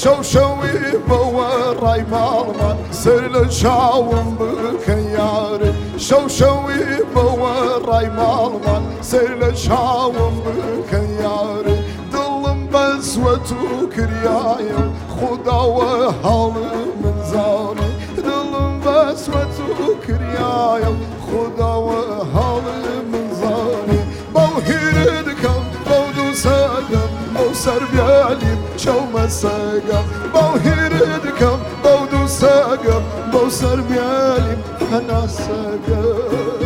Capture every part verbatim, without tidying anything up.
شو شوي بوراي مالمان سر شاوم بكياري شو شوي بوراي مالمان سر شاوم بكياري دلم بس وتكريايا خدا وحال من زاني دلم بس وتكريايا خدا وحال من زاني بوهيردكم بودو ساقم بو سربيالي شو مساقم بوهيردكم بودو ساقم بو سربيالي حنا ساقم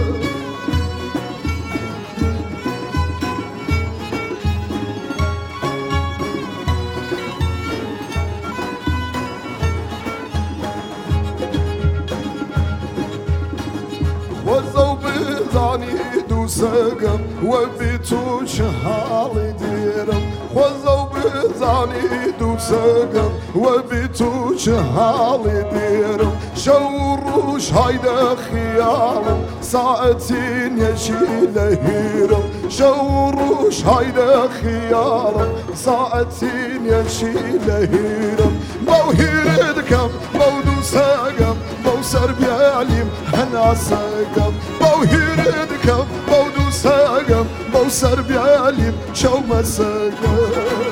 وزو بزاني دو ساقم وبيتو شهالي ديرم وزو بزاني دو ساقم وبيتو شهالي ديرم شوروش هايدا خيالم ساعتين يشيل هيرم شوروش هايدا خيالم ساعتين يشيل هيرم موهيردكم مودو ساقم بو سربياليم هنا ساقم بوهيردكم بودو ساقم بو سربياليم شو مساقم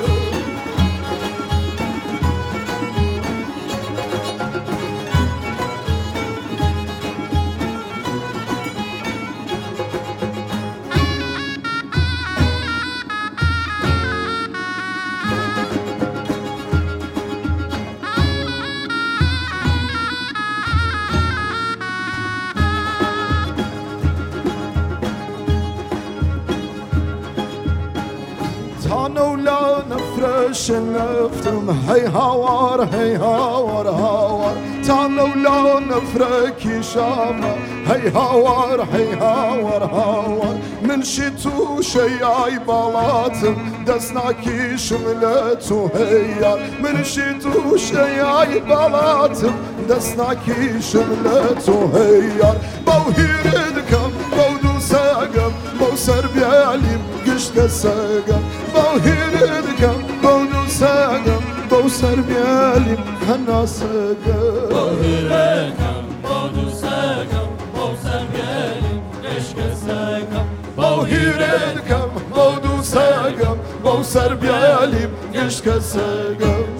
تانو لا نفرش نفتم هي هوار هي هوار هوار تانو لا نفرك شامة هي هوار هي هوار هوار من شتو شياي بلاتم دسناكي شملتو هيار من شتو شياي بلاتم دسناكي شملتو هيار بوهيردكم بودو ساقم بو سربياليم قشت ساقم بوهيردكم بودو ساقم بو سربياليم هنا ساقم بوهيردكم بودو ساقم بو سربياليم قشت ساقم بوهيردكم بودو ساقم بو سربياليم قشت ساقم